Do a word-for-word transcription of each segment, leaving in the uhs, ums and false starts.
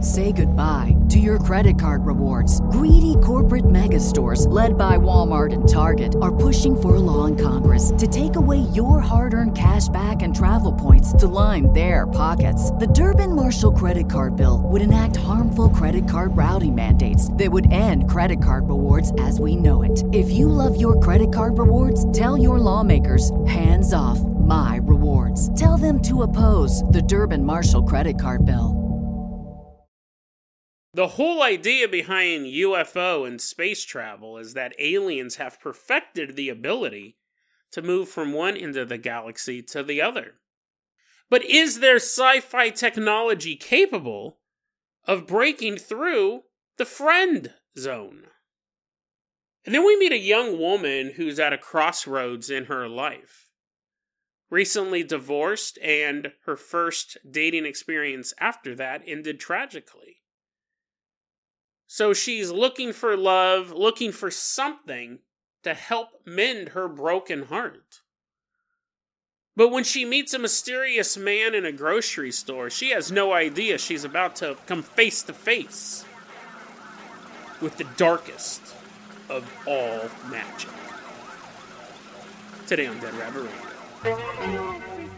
Say goodbye to your credit card rewards. Greedy corporate mega stores, led by Walmart and Target, are pushing for a law in Congress to take away your hard-earned cash back and travel points to line their pockets. The Durbin-Marshall credit card bill would enact harmful credit card routing mandates that would end credit card rewards as we know it. If you love your credit card rewards, tell your lawmakers, hands off my rewards. Tell them to oppose the Durbin-Marshall credit card bill. The whole idea behind U F O and space travel is that aliens have perfected the ability to move from one end of the galaxy to the other. But is there sci-fi technology capable of breaking through the friend zone? And then we meet a young woman who's at a crossroads in her life. Recently divorced, and her first dating experience after that ended tragically. So she's looking for love, looking for something to help mend her broken heart. But when she meets a mysterious man in a grocery store, she has no idea she's about to come face to face with the darkest of all magic. Today on Dead Rabbit Radio.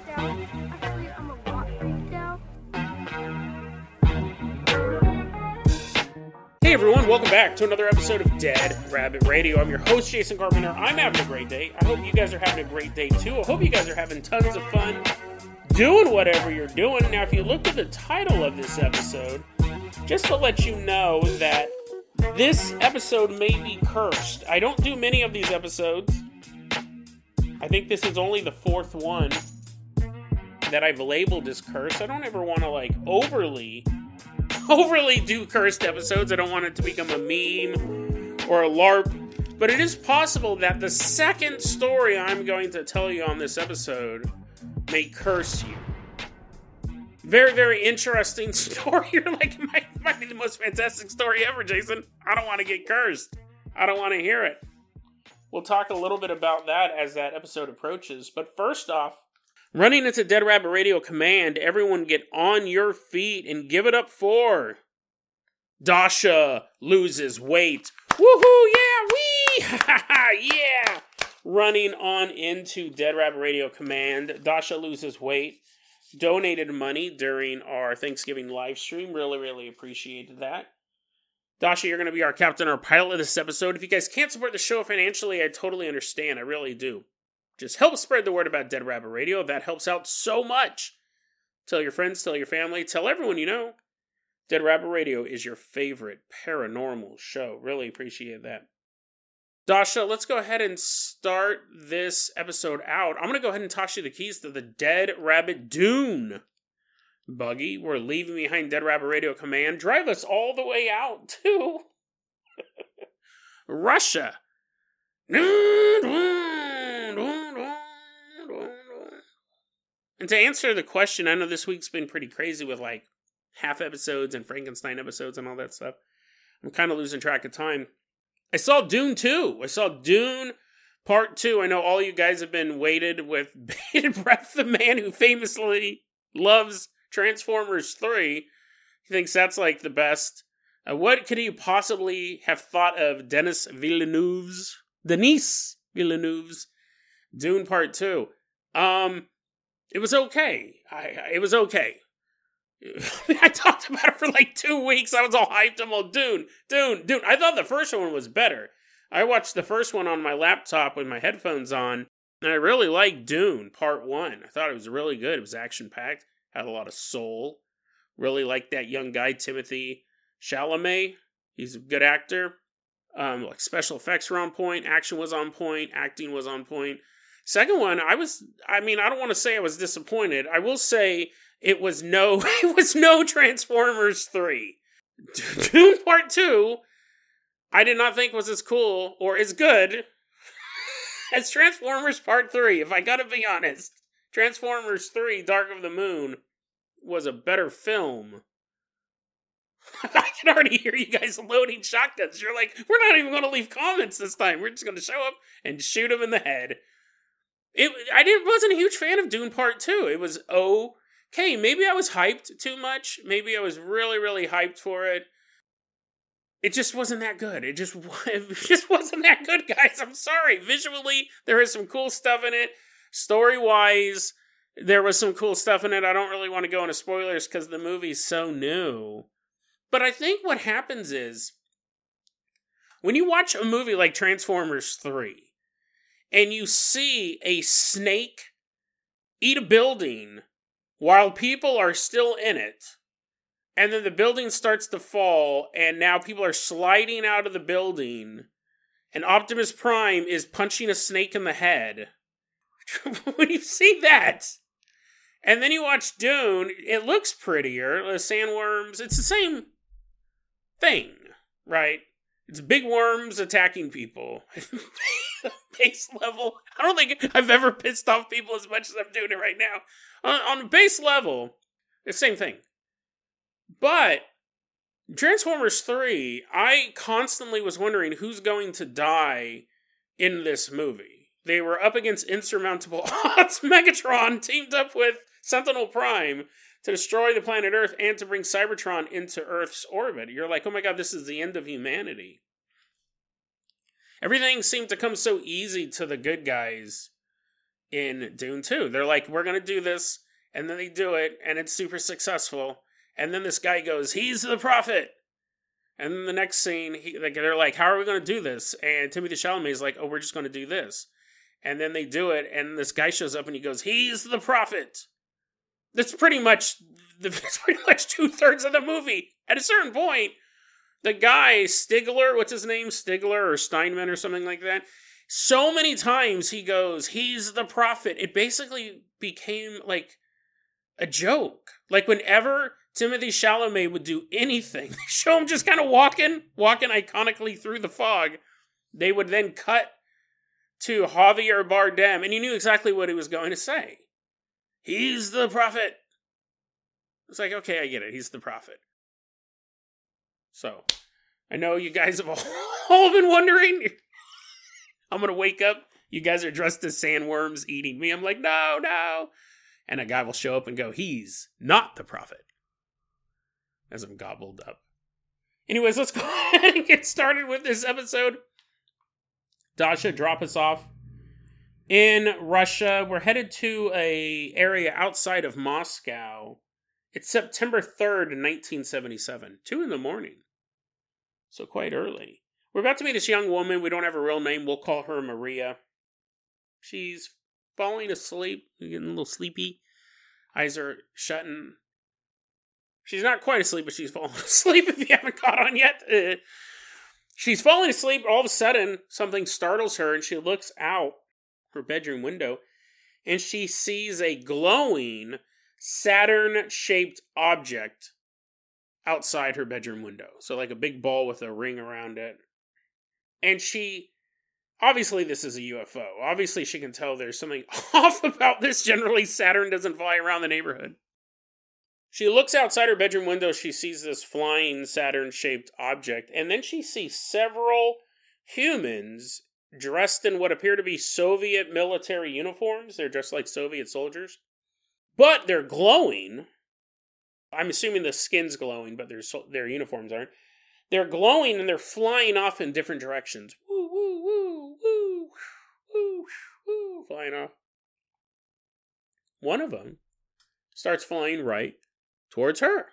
Hey everyone, welcome back to another episode of Dead Rabbit Radio. I'm your host, Jason Carpenter. I'm having a great day. I hope you guys are having a great day too. I hope you guys are having tons of fun doing whatever you're doing. Now, if you look at the title of this episode, just to let you know that this episode may be cursed. I don't do many of these episodes. I think this is only the fourth one that I've labeled as cursed. I don't ever want to like overly... overly do cursed episodes. I don't want it to become a meme or a LARP. But it is possible that the second story I'm going to tell you on this episode may curse you. Very, very interesting story. You're like, it might, might be the most fantastic story ever, Jason. I don't want to get cursed. I don't want to hear it. We'll talk a little bit about that as that episode approaches. But first off, running into Dead Rabbit Radio Command, everyone get on your feet and give it up for Dasha loses weight. Woohoo, yeah, wee! Yeah! Running on into Dead Rabbit Radio Command, Dasha loses weight. Donated money during our Thanksgiving live stream. Really, really appreciated that. Dasha, you're going to be our captain, our pilot of this episode. If you guys can't support the show financially, I totally understand. I really do. Just help spread the word about Dead Rabbit Radio. That helps out so much. Tell your friends, tell your family, tell everyone you know. Dead Rabbit Radio is your favorite paranormal show. Really appreciate that. Dasha, let's go ahead and start this episode out. I'm going to go ahead and toss you the keys to the Dead Rabbit Dune buggy. We're leaving behind Dead Rabbit Radio Command. Drive us all the way out to Russia. And to answer the question, I know this week's been pretty crazy with like half episodes and Frankenstein episodes and all that stuff. I'm kind of losing track of time. I saw Dune two. I saw Dune Part two. I know all you guys have been waited with bated breath. The man who famously loves Transformers three. He thinks that's like the best. Uh, what could he possibly have thought of Denis Villeneuve's, Denis Villeneuve's Dune Part two? Um, it was okay. I, it was okay. I talked about it for like two weeks. I was all hyped. I'm all, Dune, Dune, Dune. I thought the first one was better. I watched the first one on my laptop with my headphones on, and I really liked Dune Part one. I thought it was really good. It was action-packed, had a lot of soul. Really liked that young guy, Timothée Chalamet. He's a good actor. Um, like special effects were on point, action was on point, acting was on point. Second one, I was, I mean, I don't want to say I was disappointed. I will say it was no, it was no Transformers three. Dune Part two, I did not think was as cool or as good as Transformers Part three, if I gotta be honest. Transformers three, Dark of the Moon, was a better film. I can already hear you guys loading shotguns. You're like, we're not even going to leave comments this time. We're just going to show up and shoot them in the head. It, I didn't, wasn't a huge fan of Dune Part two. It was okay, maybe I was hyped too much. Maybe I was really, really hyped for it. It just wasn't that good. It just, it just wasn't that good, guys. I'm sorry. Visually, there is some cool stuff in it. Story-wise, there was some cool stuff in it. I don't really want to go into spoilers because the movie's so new. But I think what happens is, when you watch a movie like Transformers three, and you see a snake eat a building while people are still in it, and then the building starts to fall, and now people are sliding out of the building, and Optimus Prime is punching a snake in the head. When you see that, and then you watch Dune, it looks prettier. The sandworms, it's the same thing, right? It's big worms attacking people. Base level. I don't think I've ever pissed off people as much as I'm doing it right now. On, on the base level, it's the same thing. But Transformers three, I constantly was wondering who's going to die in this movie. They were up against insurmountable odds. Megatron teamed up with Sentinel Prime to destroy the planet Earth and to bring Cybertron into Earth's orbit. You're like, oh my god, this is the end of humanity. Everything seemed to come so easy to the good guys in Dune two. They're like, we're going to do this, and then they do it, and it's super successful. And then this guy goes, he's the prophet. And then the next scene, he, like, they're like, how are we going to do this? And Timothée Chalamet is like, oh, we're just going to do this. And then they do it, and this guy shows up and he goes, he's the prophet. That's pretty much, that's pretty much two-thirds of the movie. At a certain point, the guy, Stigler, what's his name? Stigler or Steinman or something like that. So many times he goes, he's the prophet. It basically became like a joke. Like whenever Timothée Chalamet would do anything, they show him just kind of walking, walking iconically through the fog. They would then cut to Javier Bardem, and you knew exactly what he was going to say. He's the prophet. It's like, okay, I get it. He's the prophet. So, I know you guys have all, all been wondering. I'm going to wake up. You guys are dressed as sandworms eating me. I'm like, no, no. And a guy will show up and go, he's not the prophet. As I'm gobbled up. Anyways, let's go ahead and get started with this episode. Dasha, drop us off in Russia. We're headed to a area outside of Moscow. It's September third, nineteen seventy-seven. Two in the morning. So quite early. We're about to meet this young woman. We don't have a real name. We'll call her Maria. She's falling asleep. Getting a little sleepy. Eyes are shutting. She's not quite asleep, but she's falling asleep if you haven't caught on yet. Uh, she's falling asleep. All of a sudden, something startles her, and she looks out her bedroom window, and she sees a glowing Saturn-shaped object outside her bedroom window. So like a big ball with a ring around it. And she, obviously this is a U F O. Obviously she can tell there's something off about this. Generally, Saturn doesn't fly around the neighborhood. She looks outside her bedroom window, she sees this flying Saturn-shaped object, and then she sees several humans dressed in what appear to be Soviet military uniforms. They're dressed like Soviet soldiers. But they're glowing. I'm assuming the skin's glowing, but their, their uniforms aren't. They're glowing and they're flying off in different directions. Woo, woo, woo, woo, woo, woo, flying off. One of them starts flying right towards her.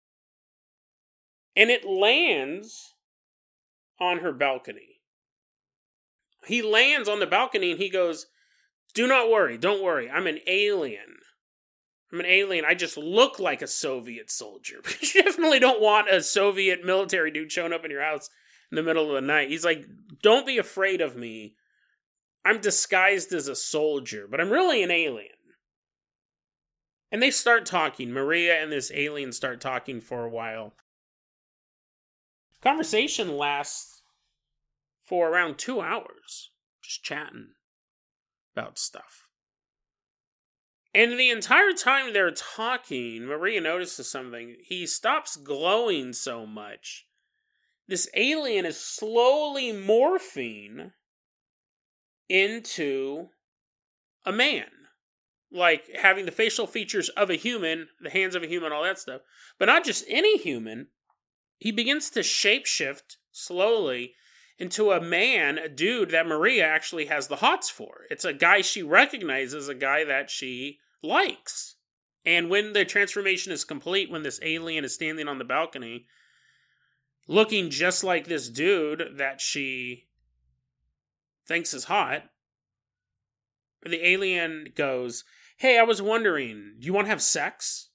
And it lands on her balcony. He lands on the balcony and he goes, do not worry, don't worry, I'm an alien. I'm an alien, I just look like a Soviet soldier. But you definitely don't want a Soviet military dude showing up in your house in the middle of the night. He's like, don't be afraid of me. I'm disguised as a soldier, but I'm really an alien. And they start talking. Maria and this alien start talking for a while. Conversation lasts for around two hours. Just chatting about stuff. And the entire time they're talking, Maria notices something. He stops glowing so much. This alien is slowly morphing into a man. like having the facial features of a human, the hands of a human, all that stuff. But not just any human. He begins to shapeshift slowly into a man, a dude that Maria actually has the hots for. It's a guy she recognizes, a guy that she likes. And when the transformation is complete, when this alien is standing on the balcony, looking just like this dude that she thinks is hot, the alien goes, "Hey, I was wondering, do you want to have sex?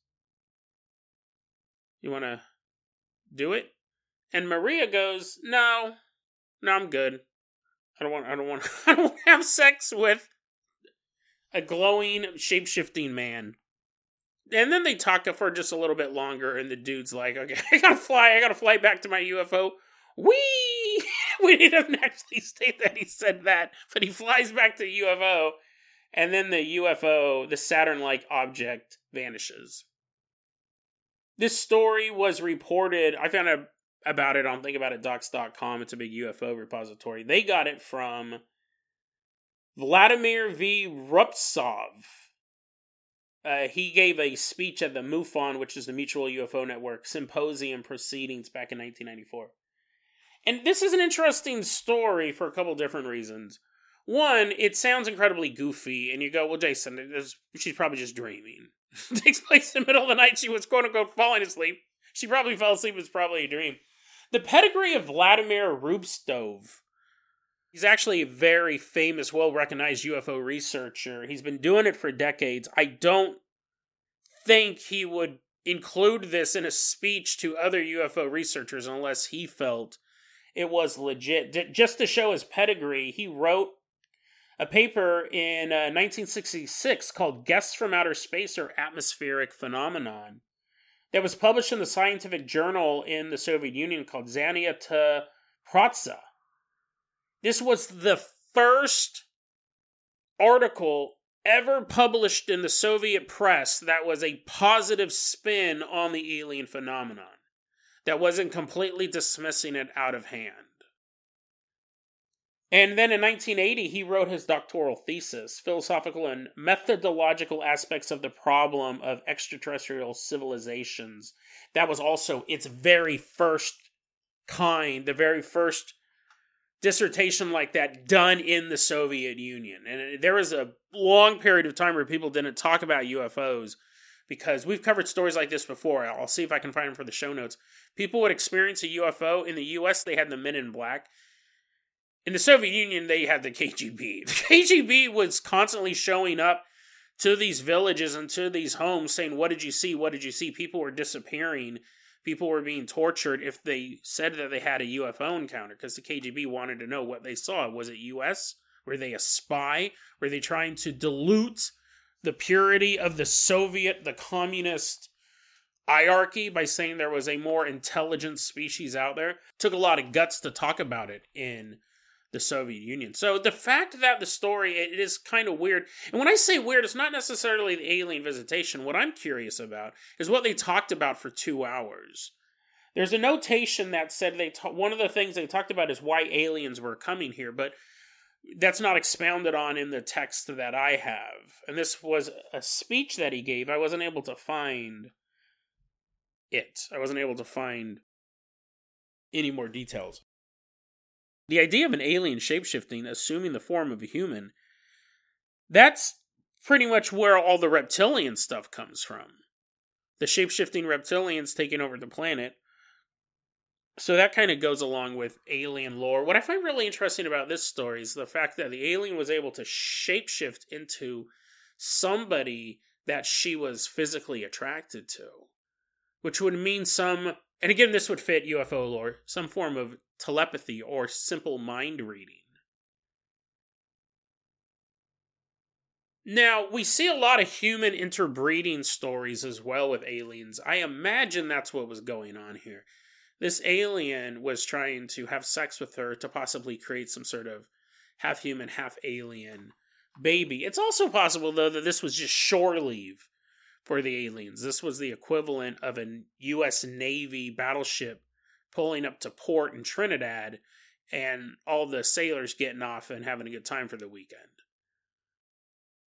You want to do it?" And Maria goes, "No, no, I'm good. I don't want. I don't want. I don't want to have sex with a glowing, shape-shifting man." And then they talk for just a little bit longer, and the dude's like, "Okay, I gotta fly. I gotta fly back to my U F O." Whee! When he doesn't actually state that he said that, but he flies back to the U F O, and then the U F O, the Saturn-like object, vanishes. This story was reported. I found out about it on think about it docs dot com. It's a big U F O repository. They got it from Vladimir V. Ruptsov. Uh, he gave a speech at the MUFON, which is the Mutual U F O Network, symposium proceedings back in nineteen ninety-four. And this is an interesting story for a couple different reasons. One, it sounds incredibly goofy, and you go, well, Jason, is, she's probably just dreaming. It takes place in the middle of the night. She was, quote-unquote, falling asleep. She probably fell asleep. It was probably a dream. The pedigree of Vladimir Rupstov. He's actually a very famous, well-recognized U F O researcher. He's been doing it for decades. I don't think he would include this in a speech to other U F O researchers unless he felt it was legit. Just to show his pedigree, he wrote a paper in uh, nineteen sixty-six called Guests from Outer Space or Atmospheric Phenomenon that was published in the scientific journal in the Soviet Union called Zaniata Protsa. This was the first article ever published in the Soviet press that was a positive spin on the alien phenomenon, that wasn't completely dismissing it out of hand. And then in nineteen eighty, he wrote his doctoral thesis, Philosophical and Methodological Aspects of the Problem of Extraterrestrial Civilizations. That was also its very first kind, the very first dissertation like that done in the Soviet Union. And there was a long period of time where people didn't talk about U F Os because we've covered stories like this before. I'll see if I can find them for the show notes. People would experience a U F O. In the U S, they had the Men in Black. In the Soviet Union, they had the K G B. The K G B was constantly showing up to these villages and to these homes saying, what did you see? What did you see? People were disappearing. People were being tortured if they said that they had a U F O encounter because the K G B wanted to know what they saw. Was it U S? Were they a spy? Were they trying to dilute the purity of the Soviet, the communist hierarchy by saying there was a more intelligent species out there? It took a lot of guts to talk about it in the Soviet Union. So the fact that the story, it is kind of weird. And when I say weird, it's not necessarily the alien visitation. What I'm curious about is what they talked about for two hours. There's a notation that said they ta- one of the things they talked about is why aliens were coming here, but that's not expounded on in the text that I have. And this was a speech that he gave. I wasn't able to find it. I wasn't able to find any more details. The idea of an alien shapeshifting, assuming the form of a human, that's pretty much where all the reptilian stuff comes from. The shapeshifting reptilians taking over the planet. So that kind of goes along with alien lore. What I find really interesting about this story is the fact that the alien was able to shapeshift into somebody that she was physically attracted to. Which would mean some, and again this would fit U F O lore, some form of telepathy or simple mind reading. Now, we see a lot of human interbreeding stories as well with aliens. I imagine that's what was going on here. This alien was trying to have sex with her to possibly create some sort of half-human, half-alien baby. It's also possible, though, that this was just shore leave for the aliens. This was the equivalent of a U S Navy battleship pulling up to port in Trinidad and all the sailors getting off and having a good time for the weekend.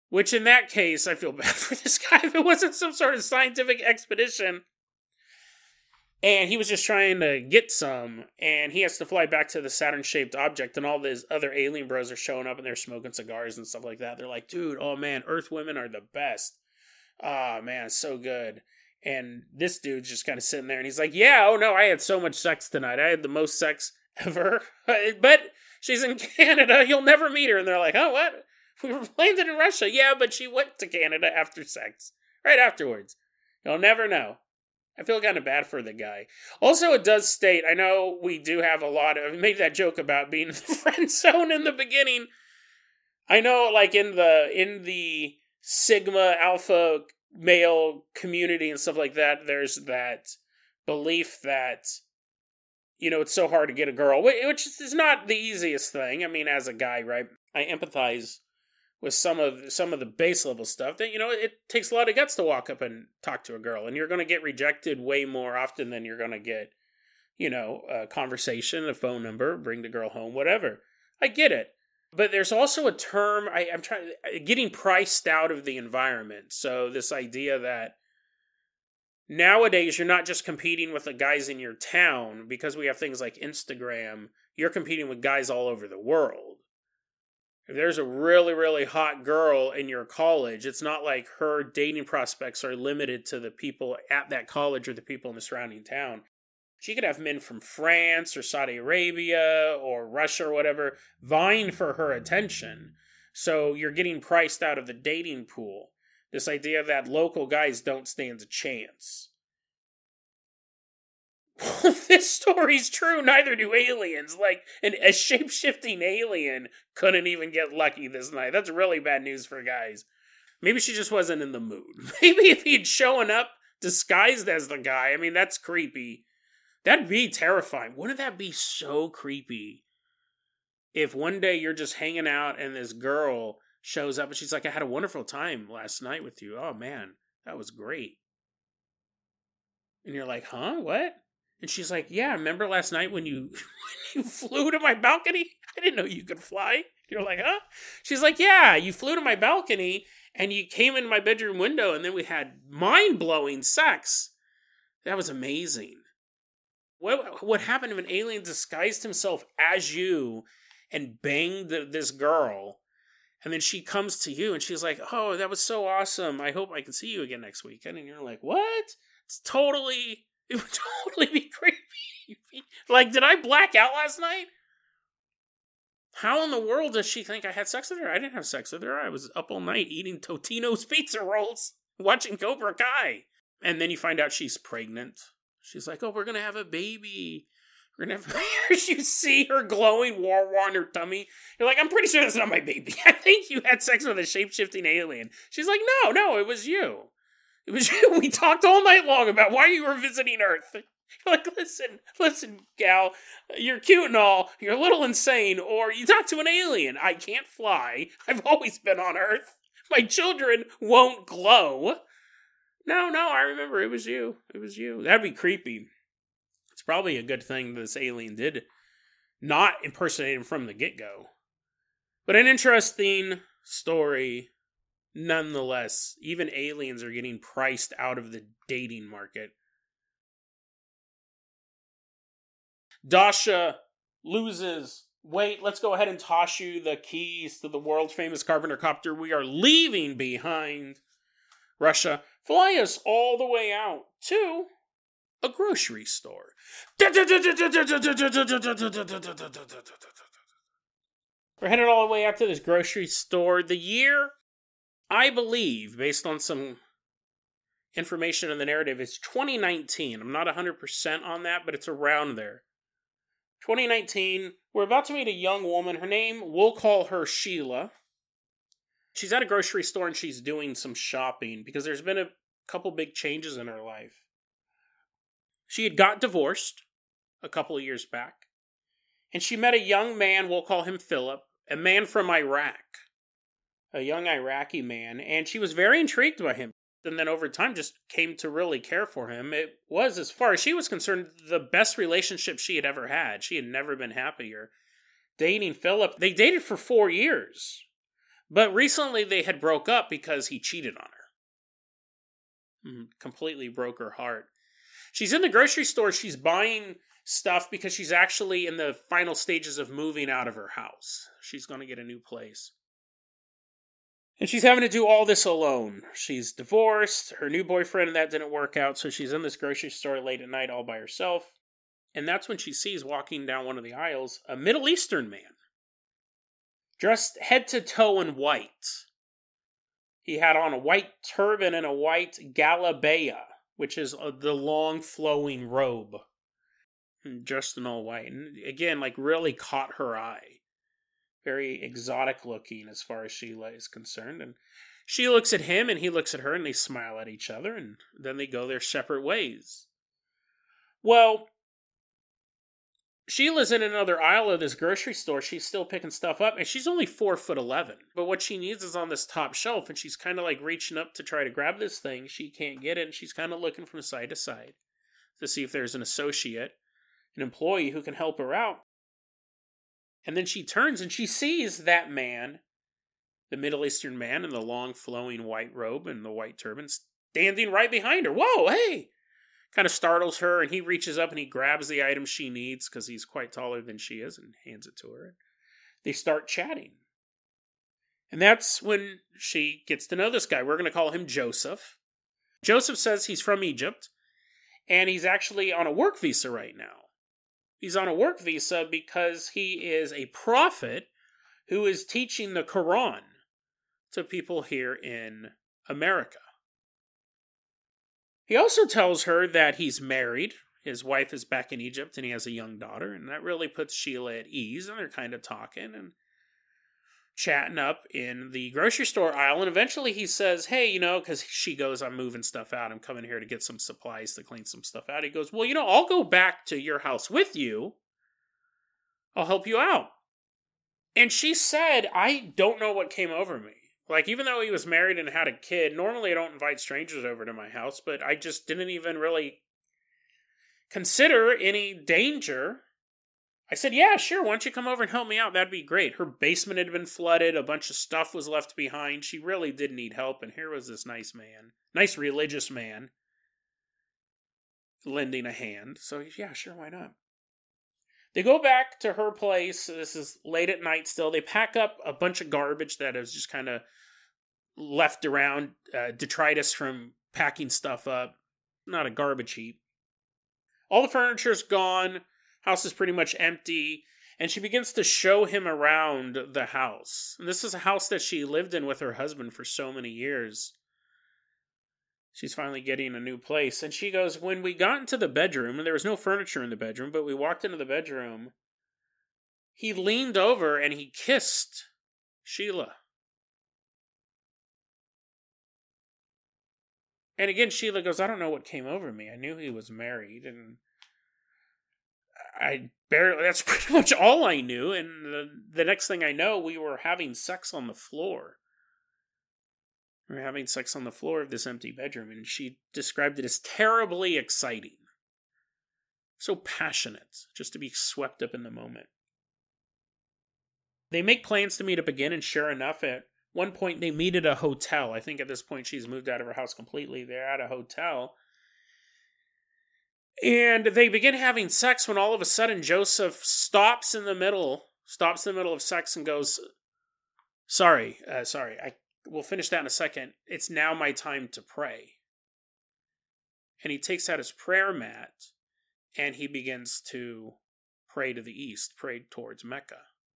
Which in that case, I feel bad for this guy if it wasn't some sort of scientific expedition. And he was just trying to get some, and he has to fly back to the Saturn-shaped object, and all these other alien bros are showing up, and they're smoking cigars and stuff like that. They're like, dude, oh man, Earth women are the best. Ah, oh, man, so good. And this dude's just kind of sitting there, and he's like, yeah, oh no, I had so much sex tonight. I had the most sex ever. But she's in Canada. You'll never meet her. And they're like, oh, what? We were landed in Russia. Yeah, but she went to Canada after sex. Right afterwards. You'll never know. I feel kind of bad for the guy. Also, it does state, I know we do have a lot of, I made that joke about being in the friend zone in the beginning. I know, like, in the, in the Sigma Alpha male community and stuff like that, there's that belief that, you know, it's so hard to get a girl, which is not the easiest thing. I mean, as a guy, right, I empathize with some of some of the base level stuff that, you know, it takes a lot of guts to walk up and talk to a girl, and you're going to get rejected way more often than you're going to get, you know, a conversation, a phone number, bring the girl home, whatever. I get it. But there's also a term, I, I'm trying, getting priced out of the environment. So this idea that nowadays you're not just competing with the guys in your town, because we have things like Instagram, you're competing with guys all over the world. If there's a really, really hot girl in your college, it's not like her dating prospects are limited to the people at that college or the people in the surrounding town. She could have men from France or Saudi Arabia or Russia or whatever vying for her attention. So you're getting priced out of the dating pool. This idea that local guys don't stand a chance. If this story's true, neither do aliens. Like, an, a shape-shifting alien couldn't even get lucky this night. That's really bad news for guys. Maybe she just wasn't in the mood. Maybe if he'd shown up disguised as the guy, I mean, that's creepy. That'd be terrifying. Wouldn't that be so creepy? If one day you're just hanging out and this girl shows up and she's like, I had a wonderful time last night with you. Oh, man, that was great. And you're like, huh? What? And she's like, yeah, remember last night when you when you flew to my balcony? I didn't know you could fly. You're like, huh? She's like, yeah, you flew to my balcony and you came in my bedroom window and then we had mind-blowing sex. That was amazing. What what happened if an alien disguised himself as you and banged the, this girl, and then she comes to you and she's like, oh, that was so awesome. I hope I can see you again next weekend. And you're like, what? It's totally... It would totally be creepy. Like, did I black out last night? How in the world does she think I had sex with her? I didn't have sex with her. I was up all night eating Totino's pizza rolls, watching Cobra Kai. And then you find out she's pregnant. She's like, oh, we're going to have a baby. We're going to have You see her glowing war war on her tummy. You're like, I'm pretty sure that's not my baby. I think you had sex with a shape-shifting alien. She's like, no, no, it was you. It was you. We talked all night long about why you were visiting Earth. You're like, listen, listen, gal, you're cute and all, you're a little insane, or you talk to an alien. I can't fly. I've always been on Earth. My children won't glow. No, no, I remember. It was you. It was you. That'd be creepy. It's probably a good thing this alien did not impersonate him from the get-go. But an interesting story. Nonetheless, even aliens are getting priced out of the dating market. Dasha loses weight. Let's go ahead and toss you the keys to the world-famous Carpenter copter. We are leaving behind Russia. Fly us all the way out to a grocery store. We're headed all the way out to this grocery store. The year... I believe, based on some information in the narrative, it's twenty nineteen. I'm not one hundred percent on that, but it's around there. twenty nineteen, we're about to meet a young woman. Her name, we'll call her Sheila. She's at a grocery store and she's doing some shopping because there's been a couple big changes in her life. She had got divorced a couple of years back, and she met a young man, we'll call him Philip, a man from Iraq. A young Iraqi man, and she was very intrigued by him, and then over time just came to really care for him. It was, as far as she was concerned, the best relationship she had ever had. She had never been happier. Dating Philip, they dated for four years. But recently they had broke up because he cheated on her. Mm, completely broke her heart. She's in the grocery store. She's buying stuff because she's actually in the final stages of moving out of her house. She's going to get a new place. And she's having to do all this alone. She's divorced. Her new boyfriend, that didn't work out. So she's in this grocery store late at night all by herself. And that's when she sees walking down one of the aisles a Middle Eastern man. Dressed head to toe in white. He had on a white turban and a white galabeya, which is a, the long flowing robe. Dressed in all white. And again, like really caught her eye. Very exotic looking as far as Sheila is concerned. And she looks at him and he looks at her and they smile at each other and then they go their separate ways. Well, Sheila's in another aisle of this grocery store. She's still picking stuff up and she's only four foot eleven. But what she needs is on this top shelf and she's kind of like reaching up to try to grab this thing. She can't get it and she's kind of looking from side to side to see if there's an associate, an employee who can help her out. And then she turns and she sees that man, the Middle Eastern man in the long flowing white robe and the white turban, standing right behind her. Whoa, hey! Kind of startles her and he reaches up and he grabs the item she needs because he's quite taller than she is and hands it to her. They start chatting. And that's when she gets to know this guy. We're going to call him Joseph. Joseph says he's from Egypt and he's actually on a work visa right now. He's on a work visa because he is a prophet who is teaching the Quran to people here in America. He also tells her that he's married. His wife is back in Egypt and he has a young daughter. And that really puts Sheila at ease. And they're kind of talking and chatting up in the grocery store aisle. And eventually he says, hey, you know, because she goes, I'm moving stuff out. I'm coming here to get some supplies to clean some stuff out. He goes, well, you know, I'll go back to your house with you. I'll help you out. And she said, I don't know what came over me. Like, even though he was married and had a kid, normally I don't invite strangers over to my house, but I just didn't even really consider any danger. I said, yeah, sure, why don't you come over and help me out? That'd be great. Her basement had been flooded. A bunch of stuff was left behind. She really did need help. And here was this nice man, nice religious man, lending a hand. So, yeah, sure, why not? They go back to her place. This is late at night still. They pack up a bunch of garbage that is just kind of left around, uh, detritus from packing stuff up. Not a garbage heap. All the furniture's gone. House is pretty much empty, and she begins to show him around the house. And this is a house that she lived in with her husband for so many years. She's finally getting a new place, and she goes, when we got into the bedroom, and there was no furniture in the bedroom, but we walked into the bedroom, he leaned over and he kissed Sheila. And again, Sheila goes, I don't know what came over me. I knew he was married, and I barely, that's pretty much all I knew. And the, the next thing I know, we were having sex on the floor. We were having sex on the floor of this empty bedroom. And she described it as terribly exciting. So passionate, just to be swept up in the moment. They make plans to meet up again. And sure enough, at one point they meet at a hotel. I think at this point she's moved out of her house completely. They're at a hotel. And they begin having sex when all of a sudden Joseph stops in the middle, stops in the middle of sex and goes, sorry, uh, sorry, I we'll finish that in a second. It's now my time to pray. And he takes out his prayer mat and he begins to pray to the east, pray towards Mecca.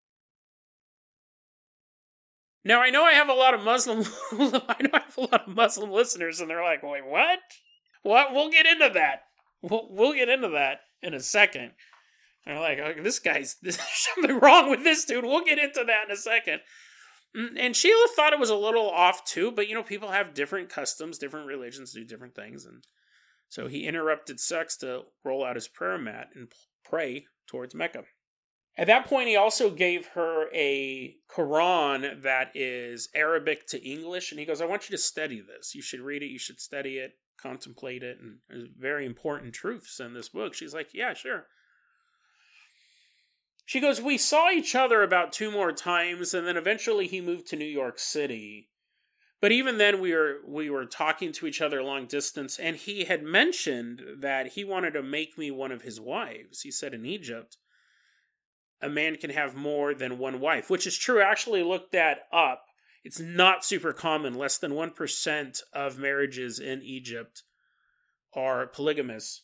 Now, I know I have a lot of Muslim, I know I have a lot of Muslim listeners and they're like, wait, what? What? We'll get into that. We'll, we'll get into that in a second. They're like, oh, this guy's, there's something wrong with this dude. We'll get into that in a second. And Sheila thought it was a little off too, but you know, people have different customs, different religions do different things. And so he interrupted sex to roll out his prayer mat and pray towards Mecca. At that point, he also gave her a Quran that is Arabic to English. And he goes, I want you to study this. You should read it. You should study it. Contemplate it, and there's very important truths in this book. She's like, yeah, sure. She goes, we saw each other about two more times, and then eventually he moved to New York City. But even then, we were we were talking to each other long distance, and he had mentioned that he wanted to make me one of his wives. He said in Egypt, a man can have more than one wife, which is true. I actually looked that up. It's not super common. Less than one percent of marriages in Egypt are polygamous.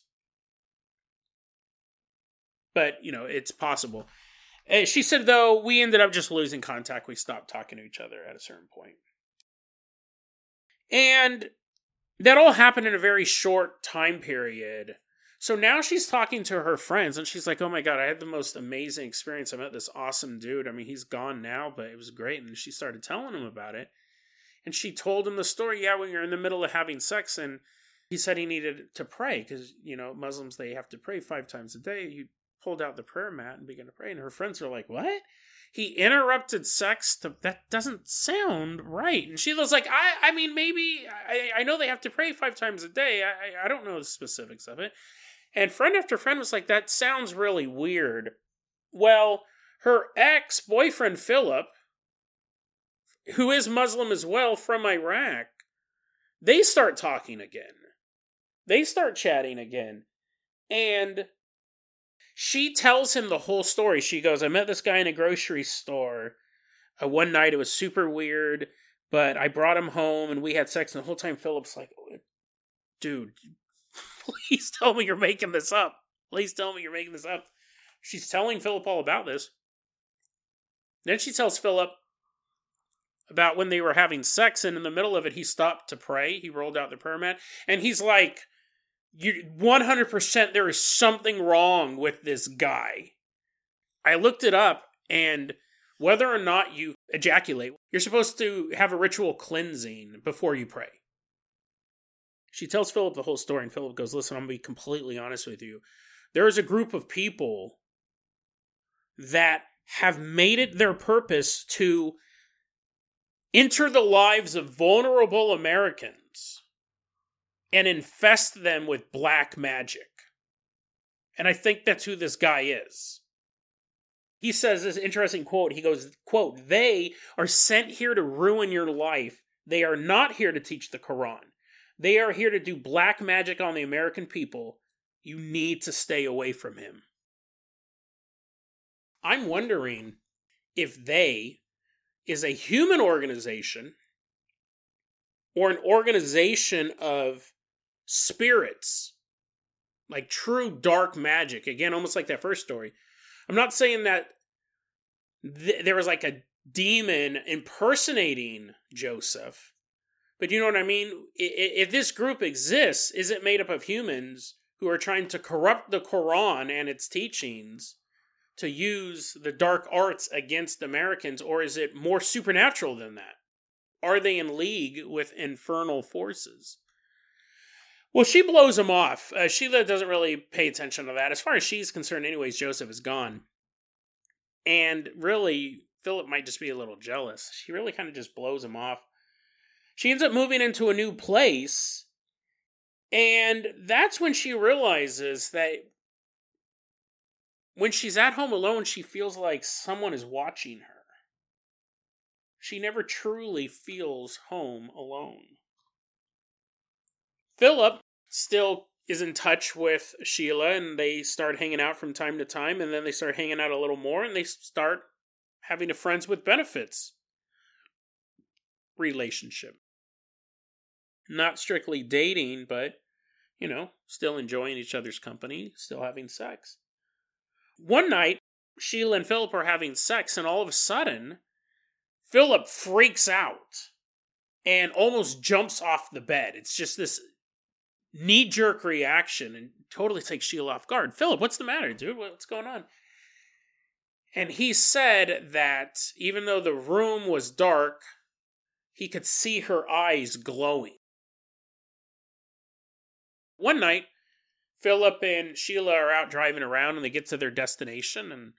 But, you know, it's possible. She said, though, we ended up just losing contact. We stopped talking to each other at a certain point. And that all happened in a very short time period. So now she's talking to her friends, and she's like, oh my God, I had the most amazing experience. I met this awesome dude. I mean, he's gone now, but it was great. And she started telling him about it. And she told him the story. Yeah, when you're in the middle of having sex, and he said he needed to pray because, you know, Muslims, they have to pray five times a day. You pulled out the prayer mat and began to pray. And her friends are like, what? He interrupted sex? To, that doesn't sound right. And she was like, I I mean, maybe, I, I know they have to pray five times a day. I, I don't know the specifics of it. And friend after friend was like, that sounds really weird. Well, her ex-boyfriend, Philip, who is Muslim as well, from Iraq, they start talking again. They start chatting again. And she tells him the whole story. She goes, I met this guy in a grocery store. Uh, one night, it was super weird, but I brought him home and we had sex. And the whole time, Philip's like, dude, please tell me you're making this up. Please tell me you're making this up. She's telling Philip all about this. Then she tells Philip about when they were having sex, and in the middle of it, he stopped to pray. He rolled out the prayer mat, and he's like, you one hundred percent there is something wrong with this guy. I looked it up, and whether or not you ejaculate, you're supposed to have a ritual cleansing before you pray. She tells Philip the whole story, and Philip goes, listen, I'm going to be completely honest with you. There is a group of people that have made it their purpose to enter the lives of vulnerable Americans and infest them with black magic. And I think that's who this guy is. He says this interesting quote. He goes, quote, they are sent here to ruin your life. They are not here to teach the Quran. They are here to do black magic on the American people. You need to stay away from him. I'm wondering if they is a human organization or an organization of spirits, like true dark magic. Again, almost like that first story. I'm not saying that th- there was like a demon impersonating Joseph, but you know what I mean? If this group exists, is it made up of humans who are trying to corrupt the Quran and its teachings to use the dark arts against Americans, or is it more supernatural than that? Are they in league with infernal forces? Well, she blows him off. Uh, Sheila doesn't really pay attention to that. As far as she's concerned, anyways, Joseph is gone. And really, Philip might just be a little jealous. She really kind of just blows him off. She ends up moving into a new place, and that's when she realizes that when she's at home alone, she feels like someone is watching her. She never truly feels home alone. Philip still is in touch with Sheila, and they start hanging out from time to time, and then they start hanging out a little more, and they start having a friends with benefits relationship. Not strictly dating, but, you know, still enjoying each other's company, still having sex. One night, Sheila and Philip are having sex, and all of a sudden, Philip freaks out and almost jumps off the bed. It's just this knee-jerk reaction and totally takes Sheila off guard. Philip, what's the matter, dude? What's going on? And he said that even though the room was dark, he could see her eyes glowing. One night, Philip and Sheila are out driving around and they get to their destination, and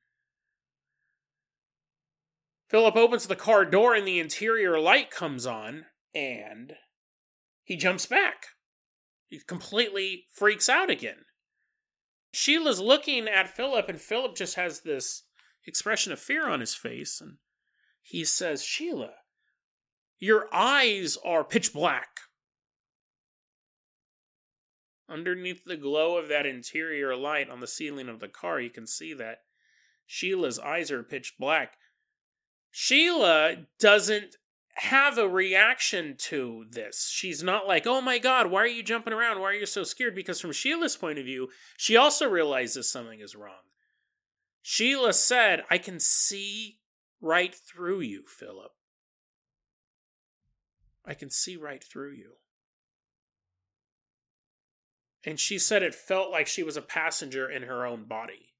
Philip opens the car door and the interior light comes on and he jumps back. He completely freaks out again. Sheila's looking at Philip, and Philip just has this expression of fear on his face, and he says, "Sheila, your eyes are pitch black." Underneath the glow of that interior light on the ceiling of the car, you can see that Sheila's eyes are pitch black. Sheila doesn't have a reaction to this. She's not like, "Oh my God, why are you jumping around? Why are you so scared?" Because from Sheila's point of view, she also realizes something is wrong. Sheila said, "I can see right through you, Philip. I can see right through you." And she said it felt like she was a passenger in her own body.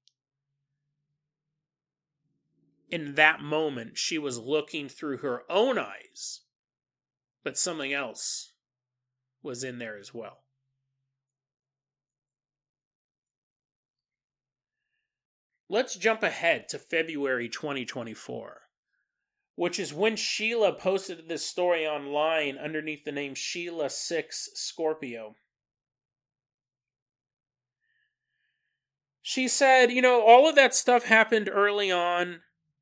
In that moment, she was looking through her own eyes, but something else was in there as well. Let's jump ahead to February twenty twenty-four, which is when Sheila posted this story online underneath the name Sheila six Scorpio. She said, you know, all of that stuff happened early on,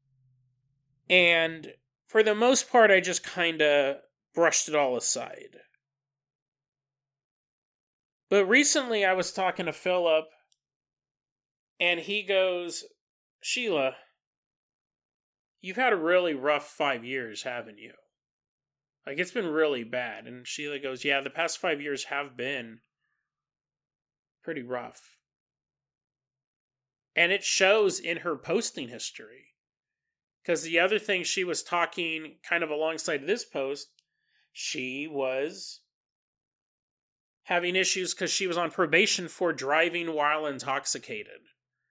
and for the most part, I just kind of brushed it all aside. But recently, I was talking to Philip, and he goes, "Sheila, you've had a really rough five years, haven't you? Like, it's been really bad." And Sheila goes, "Yeah, the past five years have been pretty rough." And it shows in her posting history. Because the other thing she was talking kind of alongside this post, she was having issues because she was on probation for driving while intoxicated.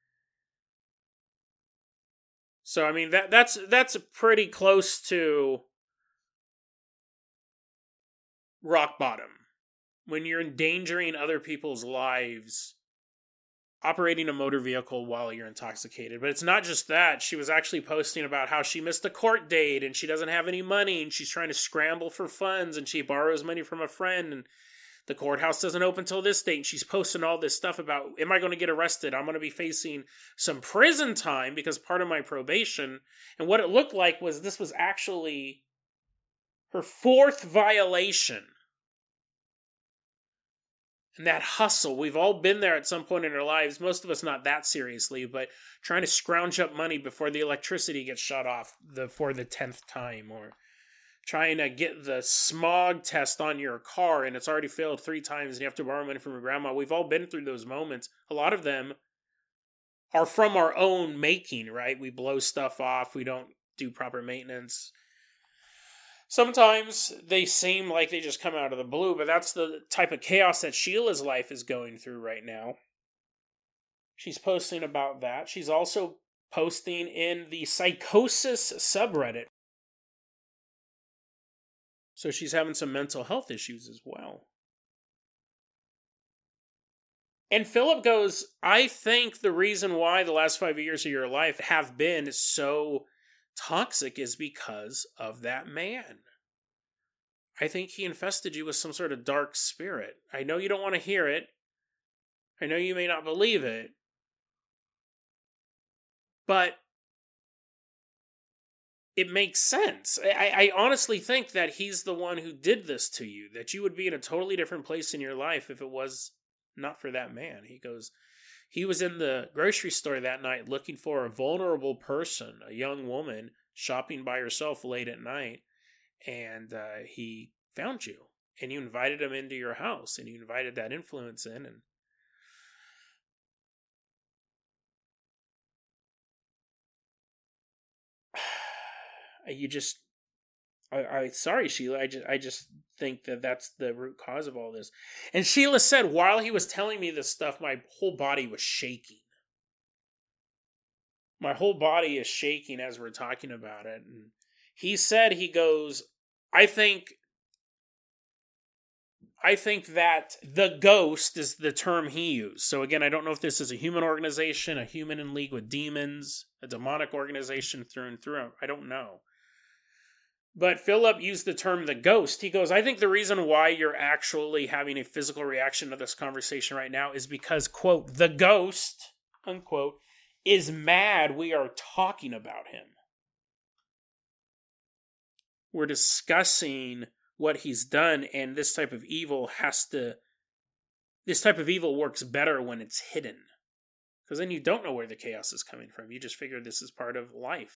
So, I mean, that that's that's pretty close to rock bottom. When you're endangering other people's lives operating a motor vehicle while you're intoxicated. But it's not just that. She was actually posting about how she missed a court date and she doesn't have any money and she's trying to scramble for funds and she borrows money from a friend and the courthouse doesn't open till this date. And she's posting all this stuff about, am I going to get arrested? I'm going to be facing some prison time because part of my probation. And what it looked like was this was actually her fourth violation. And that hustle, we've all been there at some point in our lives, most of us not that seriously, but trying to scrounge up money before the electricity gets shut off the, for the tenth time, or trying to get the smog test on your car and it's already failed three times and you have to borrow money from your grandma. We've all been through those moments. A lot of them are from our own making, right? We blow stuff off, we don't do proper maintenance. Sometimes they seem like they just come out of the blue, but that's the type of chaos that Sheila's life is going through right now. She's posting about that. She's also posting in the psychosis subreddit. So she's having some mental health issues as well. And Philip goes, I think the reason why the last five years of your life have been so toxic is because of that man. I think he infested you with some sort of dark spirit. I know you don't want to hear it. I know you may not believe it. But it makes sense. I, I honestly think that he's the one who did this to you. That you would be in a totally different place in your life if it was not for that man. He goes, he was in the grocery store that night looking for a vulnerable person, a young woman shopping by herself late at night. And uh, he found you. And you invited him into your house. And you invited that influence in. And you just, I, I sorry, Sheila. I just, I just think that that's the root cause of all this. And Sheila said, while he was telling me this stuff, my whole body was shaking. My whole body is shaking as we're talking about it. And he said, he goes, I think, I think that the ghost is the term he used. So again, I don't know if this is a human organization, a human in league with demons, a demonic organization through and through. I don't know. But Philip used the term the ghost. He goes, I think the reason why you're actually having a physical reaction to this conversation right now is because, quote, the ghost, unquote, is mad we are talking about him. We're discussing what he's done, and this type of evil has to... This type of evil works better when it's hidden. Because then you don't know where the chaos is coming from. You just figure this is part of life.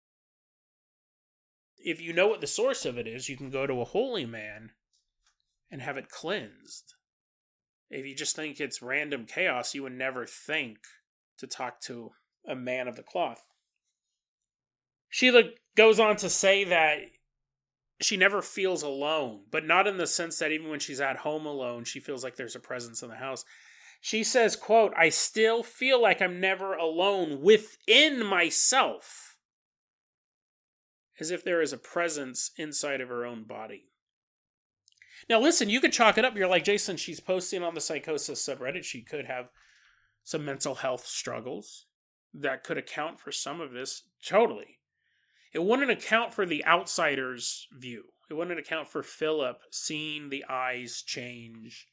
If you know what the source of it is, you can go to a holy man and have it cleansed. If you just think it's random chaos, you would never think to talk to a man of the cloth. Sheila goes on to say that she never feels alone, but not in the sense that even when she's at home alone, she feels like there's a presence in the house. She says, quote, "I still feel like I'm never alone within myself." As if there is a presence inside of her own body. Now listen, you could chalk it up. You're like, Jason, she's posting on the Psychosis subreddit. She could have some mental health struggles that could account for some of this. Totally. It wouldn't account for the outsider's view. It wouldn't account for Philip seeing the eyes change.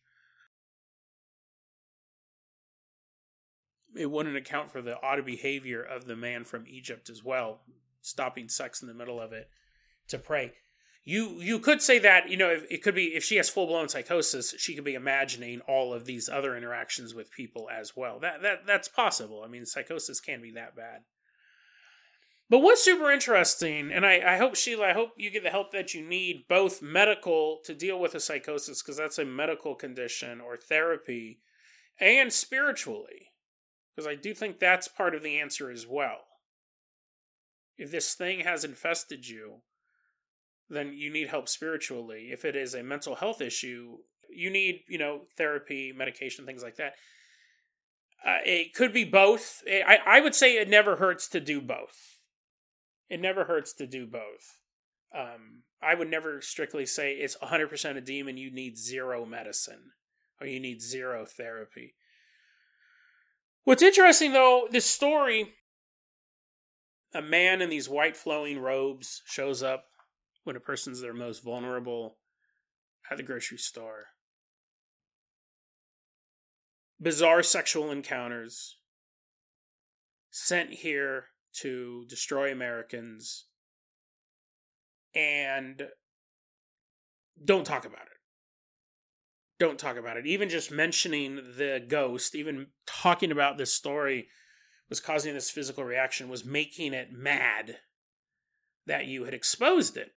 It wouldn't account for the odd behavior of the man from Egypt as well, stopping sex in the middle of it to pray. You you could say that, you know, if, it could be, if she has full-blown psychosis, she could be imagining all of these other interactions with people as well. That that That's possible. I mean, psychosis can be that bad. But what's super interesting, and I, I hope, Sheila, I hope you get the help that you need, both medical to deal with a psychosis, because that's a medical condition, or therapy, and spiritually, because I do think that's part of the answer as well. If this thing has infested you, then you need help spiritually. If it is a mental health issue, you need, you know, therapy, medication, things like that. Uh, it could be both. I, I would say it never hurts to do both. It never hurts to do both. Um, I would never strictly say it's one hundred percent a demon, you need zero medicine, or you need zero therapy. What's interesting, though, this story, a man in these white flowing robes shows up when a person's their most vulnerable at the grocery store. Bizarre sexual encounters sent here to destroy Americans, and don't talk about it. Don't talk about it. Even just mentioning the ghost, even talking about this story was causing this physical reaction, was making it mad that you had exposed it.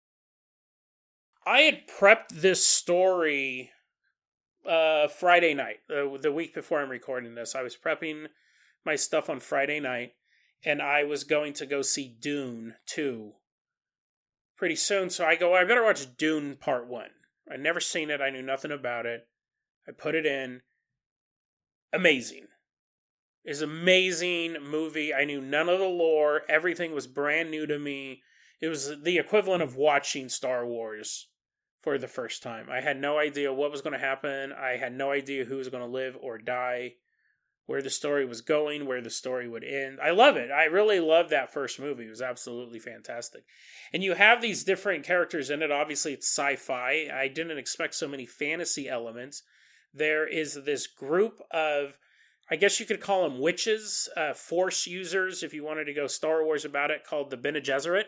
I had prepped this story uh, Friday night, uh, the week before I'm recording this. I was prepping my stuff on Friday night, and I was going to go see Dune two pretty soon. So I go, I better watch Dune Part one. I'd never seen it. I knew nothing about it. I put it in. Amazing. It's an amazing movie. I knew none of the lore. Everything was brand new to me. It was the equivalent of watching Star Wars for the first time. I had no idea what was going to happen. I had no idea who was going to live or die, where the story was going, where the story would end. I love it. I really love that first movie. It was absolutely fantastic. And you have these different characters in it. Obviously, it's sci-fi. I didn't expect so many fantasy elements. There is this group of, I guess you could call them witches, uh, force users, if you wanted to go Star Wars about it, called the Bene Gesserit.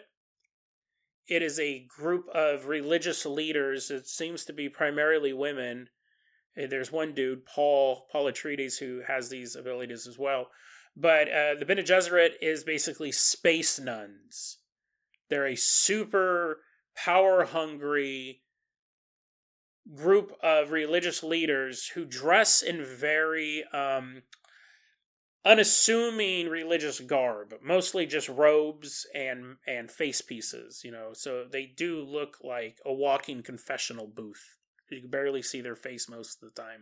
It is a group of religious leaders. It seems to be primarily women. There's one dude, Paul, Paul Atreides, who has these abilities as well. But uh, the Bene Gesserit is basically space nuns. They're a super power-hungry group of religious leaders who dress in very um, unassuming religious garb, mostly just robes and and face pieces, you know. So they do look like a walking confessional booth. You can barely see their face most of the time.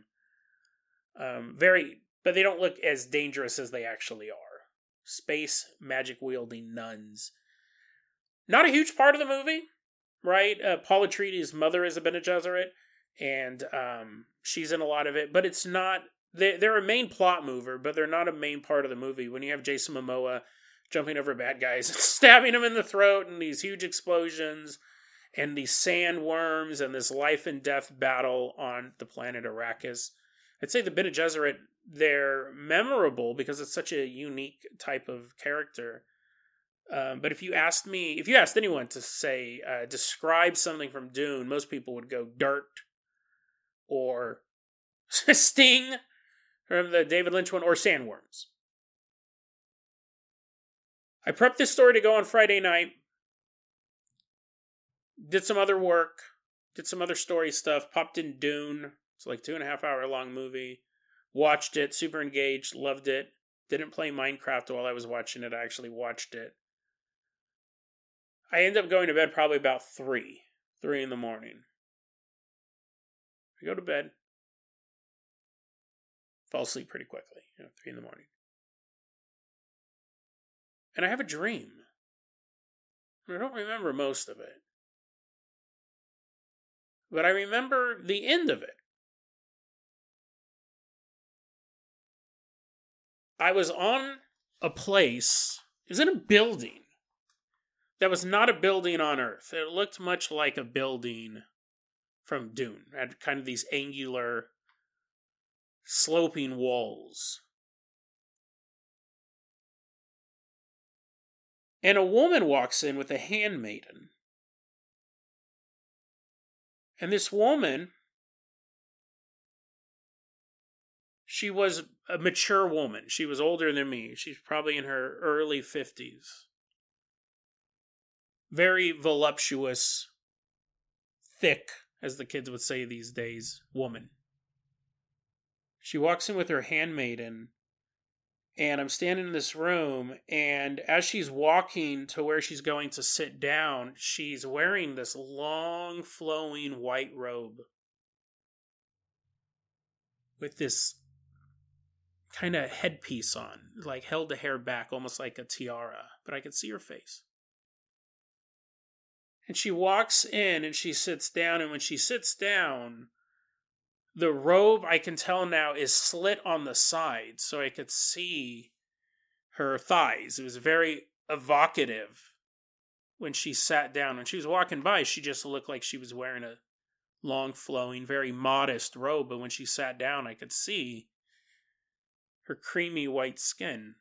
Um, very, but they don't look as dangerous as they actually are. Space magic wielding nuns. Not a huge part of the movie, right? Uh, Paul Atreides' mother is a Bene Gesserit, and um, she's in a lot of it. But it's not. They, they're a main plot mover, but they're not a main part of the movie. When you have Jason Momoa jumping over bad guys, stabbing them in the throat, and these huge explosions, and these sandworms, and this life and death battle on the planet Arrakis. I'd say the Bene Gesserit, they're memorable because it's such a unique type of character. Um, but if you asked me, if you asked anyone to say, uh, describe something from Dune, most people would go Dirt or Sting from the David Lynch one or Sandworms. I prepped this story to go on Friday night. Did some other work. Did some other story stuff. Popped in Dune. It's like two and a half hour long movie. Watched it. Super engaged. Loved it. Didn't play Minecraft while I was watching it. I actually watched it. I ended up going to bed probably about three. Three in the morning. I go to bed. Fall asleep pretty quickly. You know, three in the morning. And I have a dream. I don't remember most of it. But I remember the end of it. I was on a place, it was in a building that was not a building on Earth. It looked much like a building from Dune. It had kind of these angular, sloping walls. And a woman walks in with a handmaiden. And this woman, she was a mature woman. She was older than me. She's probably in her early fifties. Very voluptuous, thick, as the kids would say these days, woman. She walks in with her handmaiden, and I'm standing in this room, and as she's walking to where she's going to sit down, she's wearing this long, flowing white robe with this kind of headpiece on, like held the hair back, almost like a tiara, but I could see her face. And she walks in and she sits down, and when she sits down, the robe, I can tell now, is slit on the side, so I could see her thighs. It was very evocative when she sat down. When she was walking by, she just looked like she was wearing a long, flowing, very modest robe, but when she sat down, I could see her creamy white skin.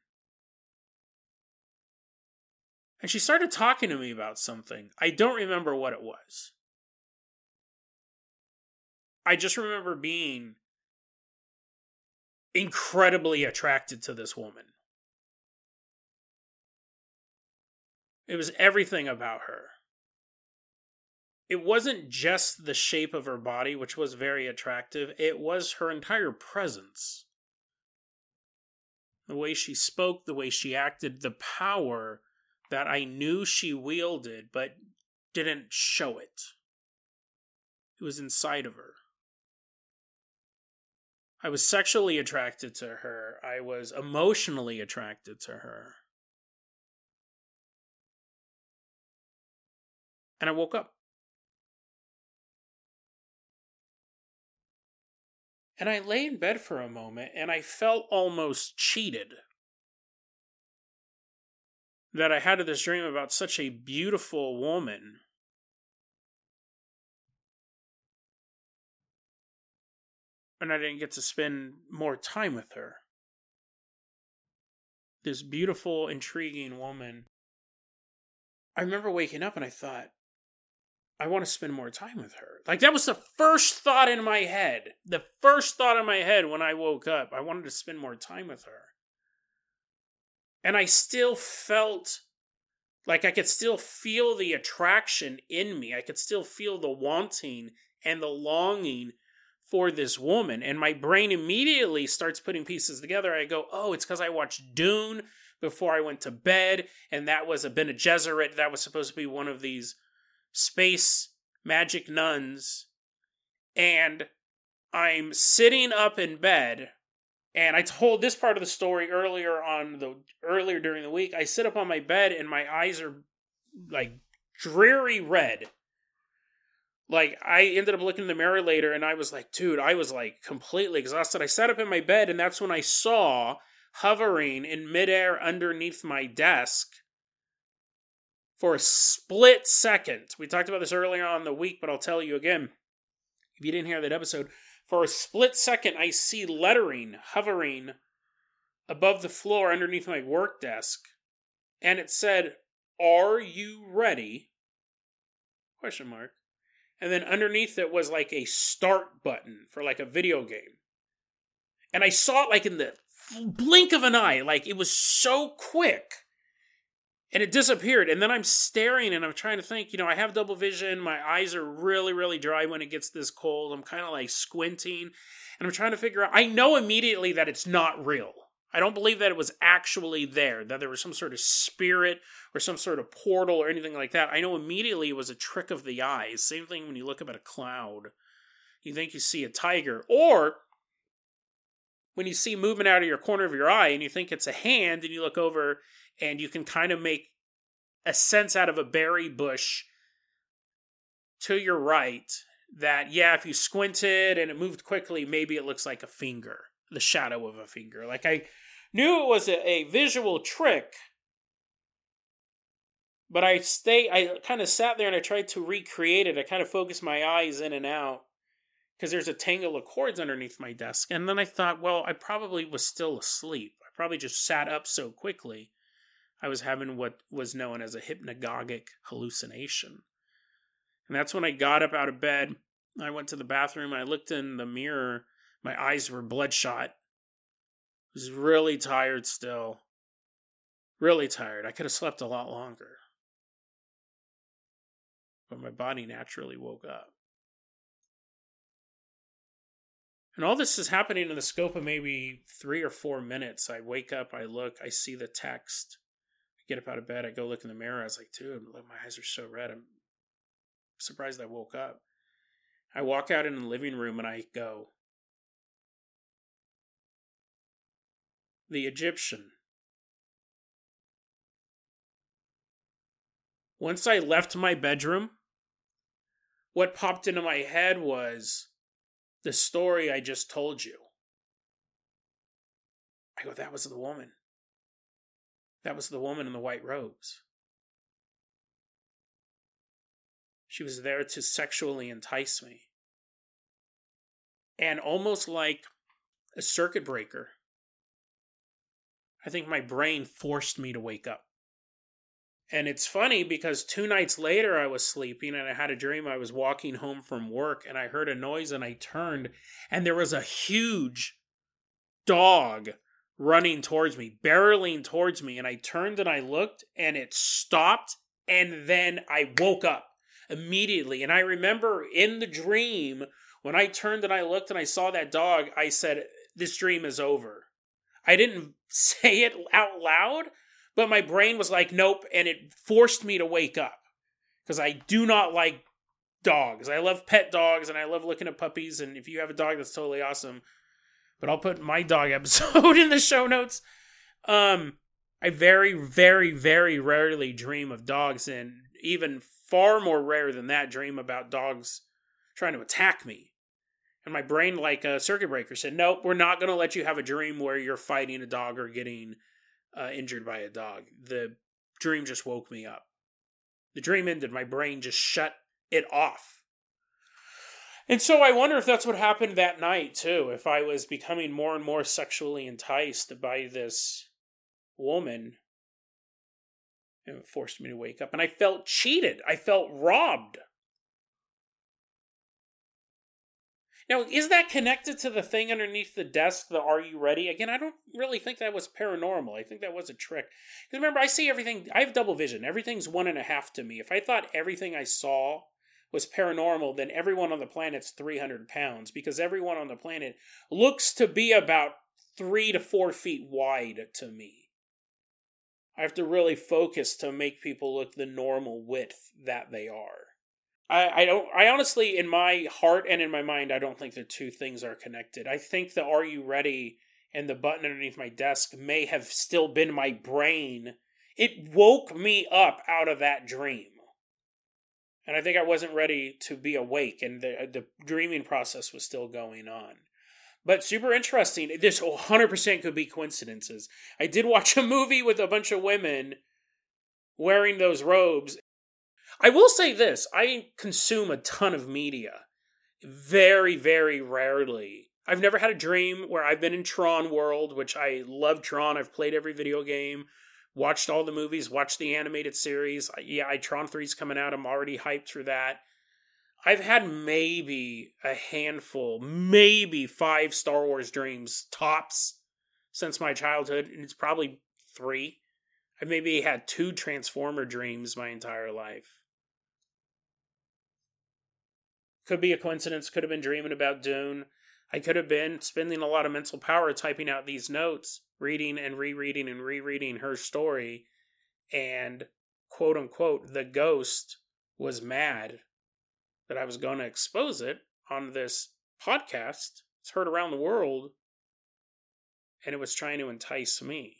And she started talking to me about something. I don't remember what it was. I just remember being incredibly attracted to this woman. It was everything about her. It wasn't just the shape of her body, which was very attractive. It was her entire presence. The way she spoke, the way she acted, the power that I knew she wielded, but didn't show it. It was inside of her. I was sexually attracted to her. I was emotionally attracted to her. And I woke up. And I lay in bed for a moment, and I felt almost cheated that I had this dream about such a beautiful woman. And I didn't get to spend more time with her. This beautiful, intriguing woman. I remember waking up and I thought, I want to spend more time with her. Like, that was the first thought in my head. The first thought in my head when I woke up. I wanted to spend more time with her. And I still felt like I could still feel the attraction in me. I could still feel the wanting and the longing for this woman. And my brain immediately starts putting pieces together. I go, oh, it's because I watched Dune before I went to bed. And that was a Bene Gesserit. That was supposed to be one of these space magic nuns. And I'm sitting up in bed. And I told this part of the story earlier on the earlier during the week. I sit up on my bed and my eyes are like dreary red. Like, I ended up looking in the mirror later and I was like, dude, I was like completely exhausted. I sat up in my bed and that's when I saw hovering in midair underneath my desk for a split second. We talked about this earlier on in the week, but I'll tell you again. If you didn't hear that episode, For a split second, I see lettering hovering above the floor underneath my work desk. And it said, "Are you ready?" Question mark. And then underneath it was like a start button for like a video game. And I saw it like in the blink of an eye. Like it was so quick. And it disappeared. And then I'm staring and I'm trying to think, you know, I have double vision. My eyes are really, really dry when it gets this cold. I'm kind of like squinting. And I'm trying to figure out, I know immediately that it's not real. I don't believe that it was actually there, that there was some sort of spirit or some sort of portal or anything like that. I know immediately it was a trick of the eyes. Same thing when you look up at a cloud. You think you see a tiger. Or when you see movement out of your corner of your eye and you think it's a hand and you look over and you can kind of make a sense out of a berry bush to your right that, yeah, if you squinted and it moved quickly, maybe it looks like a finger, the shadow of a finger. Like I knew it was a, a visual trick, but I stay. I kind of sat there and I tried to recreate it. I kind of focused my eyes in and out because there's a tangle of cords underneath my desk. And then I thought, well, I probably was still asleep. I probably just sat up so quickly. I was having what was known as a hypnagogic hallucination. And that's when I got up out of bed. I went to the bathroom. I looked in the mirror. My eyes were bloodshot. I was really tired still. Really tired. I could have slept a lot longer. But my body naturally woke up. And all this is happening in the scope of maybe three or four minutes. I wake up, I look, I see the text. I get up out of bed, I go look in the mirror. I was like, dude, look, my eyes are so red. I'm surprised I woke up. I walk out in the living room and I go, the Egyptian. Once I left my bedroom, what popped into my head was the story I just told you. I go, that was the woman. That was the woman in the white robes. She was there to sexually entice me. And almost like a circuit breaker, I think my brain forced me to wake up. And it's funny because two nights later I was sleeping and I had a dream. I was walking home from work and I heard a noise and I turned and there was a huge dog running towards me, barreling towards me. And I turned and I looked and it stopped and then I woke up immediately. And I remember in the dream, when I turned and I looked and I saw that dog, I said, this dream is over. I didn't say it out loud, but my brain was like, nope, and it forced me to wake up. Because I do not like dogs. I love pet dogs, and I love looking at puppies, and if you have a dog, that's totally awesome. But I'll put my dog episode in the show notes. Um, I very, very, very rarely dream of dogs, and even far more rare than that, dream about dogs trying to attack me. And my brain, like a circuit breaker, said, nope, we're not going to let you have a dream where you're fighting a dog or getting uh, injured by a dog. The dream just woke me up. The dream ended. My brain just shut it off. And so I wonder if that's what happened that night, too. If I was becoming more and more sexually enticed by this woman. And it forced me to wake up. And I felt cheated. I felt robbed. Now, is that connected to the thing underneath the desk, the Are You Ready? Again, I don't really think that was paranormal. I think that was a trick. Because remember, I see everything, I have double vision. Everything's one and a half to me. If I thought everything I saw was paranormal, then everyone on the planet's three hundred pounds. Because everyone on the planet looks to be about three to four feet wide to me. I have to really focus to make people look the normal width that they are. I, I don't. I honestly, in my heart and in my mind, I don't think the two things are connected. I think the Are You Ready and the button underneath my desk may have still been my brain. It woke me up out of that dream. And I think I wasn't ready to be awake, and the, the dreaming process was still going on. But super interesting. This one hundred percent could be coincidences. I did watch a movie with a bunch of women wearing those robes. I will say this, I consume a ton of media. very, very rarely. I've never had a dream where I've been in Tron World, which I love Tron. I've played every video game, watched all the movies, watched the animated series. Yeah, I, Tron three's coming out. I'm already hyped for that. I've had maybe a handful, maybe five Star Wars dreams, tops, since my childhood, and it's probably three. I've maybe had two Transformer dreams my entire life. Could be a coincidence, could have been dreaming about Dune. I could have been spending a lot of mental power typing out these notes, reading and rereading and rereading her story, and quote unquote, the ghost was mad that I was going to expose it on this podcast. It's heard around the world, and it was trying to entice me.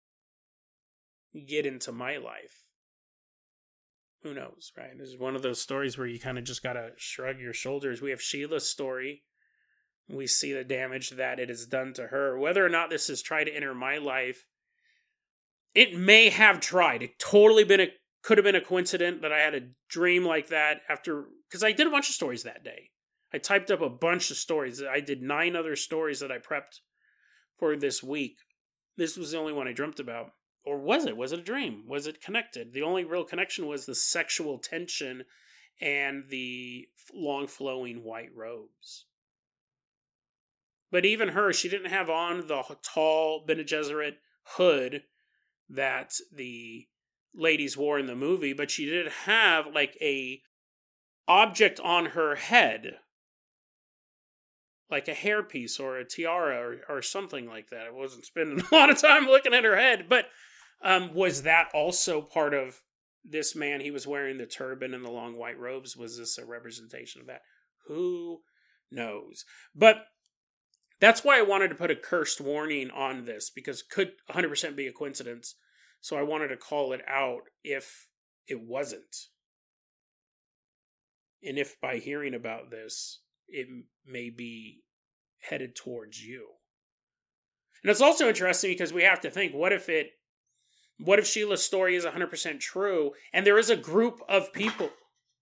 Get into my life. Who knows, right? This is one of those stories where you kind of just gotta shrug your shoulders. We have Sheila's story. We see the damage that it has done to her. Whether or not this has tried to enter my life, it may have tried. It totally been a could have been a coincidence that I had a dream like that after, because I did a bunch of stories that day. I typed up a bunch of stories. I did nine other stories that I prepped for this week. This was the only one I dreamt about. Or was it? Was it a dream? Was it connected? The only real connection was the sexual tension and the long flowing white robes. But even her, she didn't have on the tall Bene Gesserit hood that the ladies wore in the movie, but she did have like a object on her head, like a hairpiece or a tiara or, or something like that. I wasn't spending a lot of time looking at her head, but um, was that also part of this man? He was wearing the turban and the long white robes. Was this a representation of that? Who knows? But that's why I wanted to put a cursed warning on this, because it could one hundred percent be a coincidence. So I wanted to call it out if it wasn't. And if by hearing about this, it may be headed towards you. And it's also interesting because we have to think, what if it, what if Sheila's story is one hundred percent true, and there is a group of people,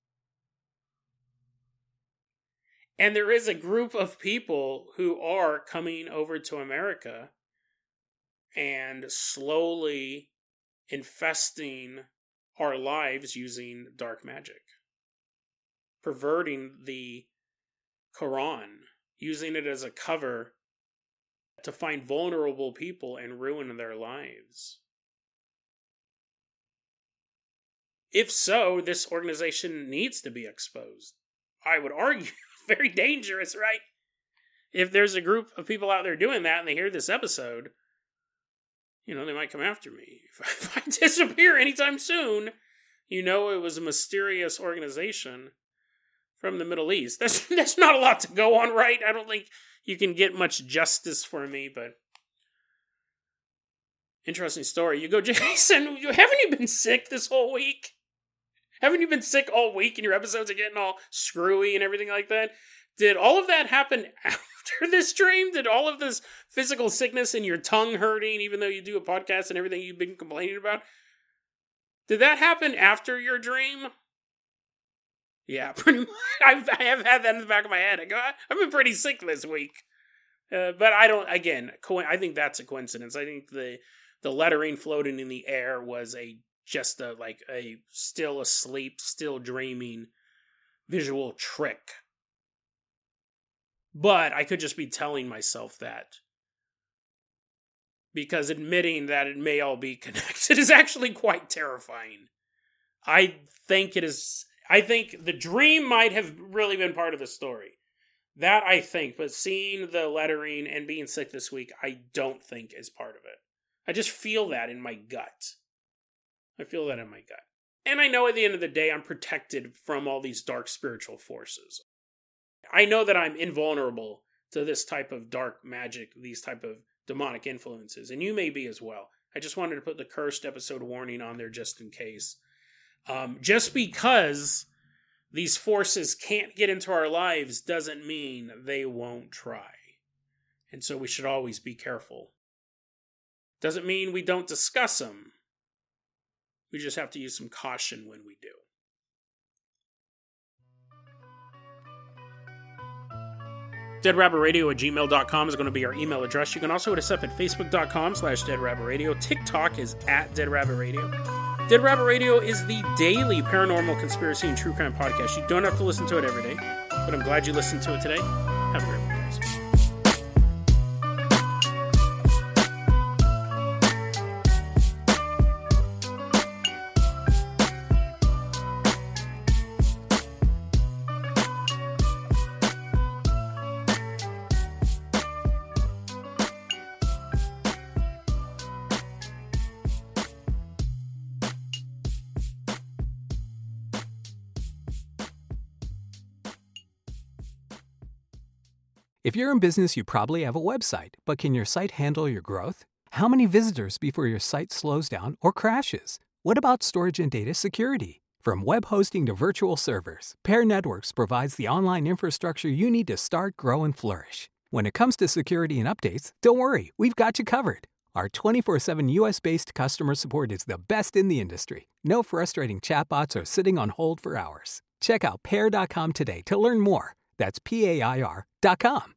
and there is a group of people who are coming over to America and slowly infesting our lives using dark magic, perverting the Quran, using it as a cover to find vulnerable people and ruin their lives. If so, this organization needs to be exposed. I would argue very dangerous, right? If there's a group of people out there doing that and they hear this episode, you know, they might come after me. If I disappear anytime soon, you know it was a mysterious organization from the Middle East. There's, there's not a lot to go on, right? I don't think you can get much justice for me, but interesting story. You go, Jason, haven't you been sick this whole week? Haven't you been sick all week and your episodes are getting all screwy and everything like that? Did all of that happen after this dream? Did all of this physical sickness and your tongue hurting, even though you do a podcast and everything you've been complaining about, did that happen after your dream? Yeah, pretty much. I've, I have had that in the back of my head. I go, I've been pretty sick this week. Uh, but I don't, again, co- I think that's a coincidence. I think the the lettering floating in the air was a just a like a still asleep, still dreaming visual trick. But I could just be telling myself that. Because admitting that it may all be connected is actually quite terrifying. I think it is, I think the dream might have really been part of the story. That I think, but seeing the lettering and being sick this week, I don't think is part of it. I just feel that in my gut. I feel that in my gut. And I know at the end of the day, I'm protected from all these dark spiritual forces. I know that I'm invulnerable to this type of dark magic, these type of demonic influences, and you may be as well. I just wanted to put the cursed episode warning on there just in case. Um, just because these forces can't get into our lives doesn't mean they won't try. And so we should always be careful. Doesn't mean we don't discuss them. We just have to use some caution when we do. deadrabbitradio at gmail dot com is going to be our email address. You can also hit us up at facebook.com slash deadrabbitradio. TikTok is at deadrabbitradio. Dead Rabbit Radio is the daily paranormal conspiracy and true crime podcast. You don't have to listen to it every day, but I'm glad you listened to it today. Have a great one, guys. If you're in business, you probably have a website, but can your site handle your growth? How many visitors before your site slows down or crashes? What about storage and data security? From web hosting to virtual servers, Pair Networks provides the online infrastructure you need to start, grow, and flourish. When it comes to security and updates, don't worry, we've got you covered. Our twenty-four seven U S-based customer support is the best in the industry. No frustrating chatbots or sitting on hold for hours. Check out pair dot com today to learn more. That's P A I R dot com.